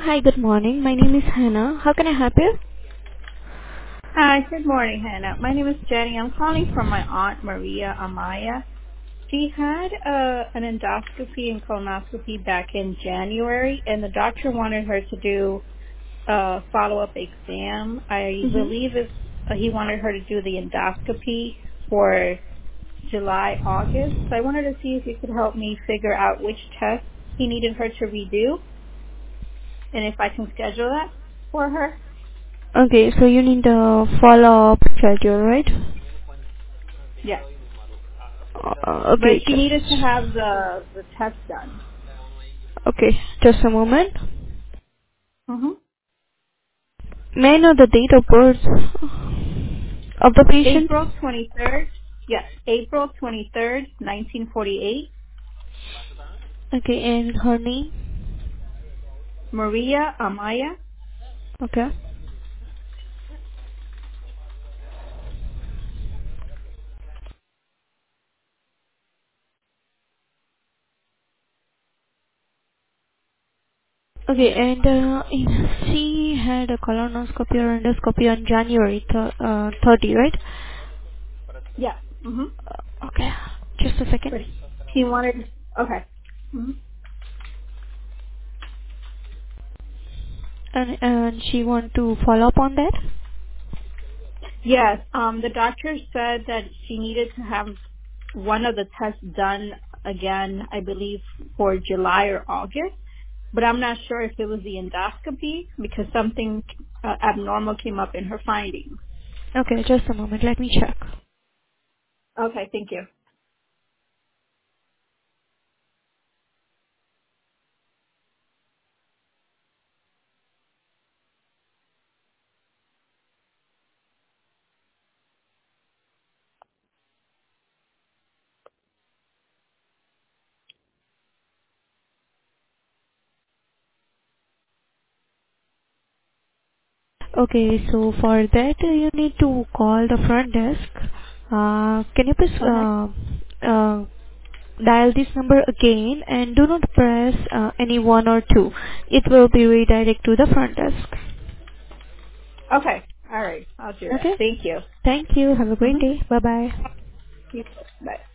Hi, good morning. My name is Hannah. How can I help you? Hi, good morning, Hannah. My name is Jenny. I'm calling from my aunt Maria Amaya. She had an endoscopy and colonoscopy back in January, and the doctor wanted her to do a follow-up exam. I believe Mm-hmm. he wanted her to do the endoscopy for July, August. So I wanted to see if you could help me figure out which test he needed her to redo, and if I can schedule that for her. Okay, so you need a follow-up schedule, right? Yes. But Okay, she needed to have the test done. just a moment. Mm-hmm. May I know the date of birth of the patient? April 23rd. Yes, April 23rd, 1948. Okay, and her name? Maria Amaya. Okay. Okay, and she had a colonoscopy or endoscopy on January 30, right? Yes. Mm-hmm. Okay, just a second. But he wanted. Okay. hmm And she want to follow up on that? Yes. The doctor said that she needed to have one of the tests done again, I believe, for July or August. But I'm not sure if it was the endoscopy because something abnormal came up in her findings. Okay, just a moment. Let me check. Okay. Thank you. Okay, so for that you need to call the front desk. Can you please Okay. uh, dial this number again and do not press any one or two. It will be redirect to the front desk. Okay. All right. I'll do that. Okay? Thank you. Thank you. Have a great Mm-hmm. day. Bye bye. You too. Bye.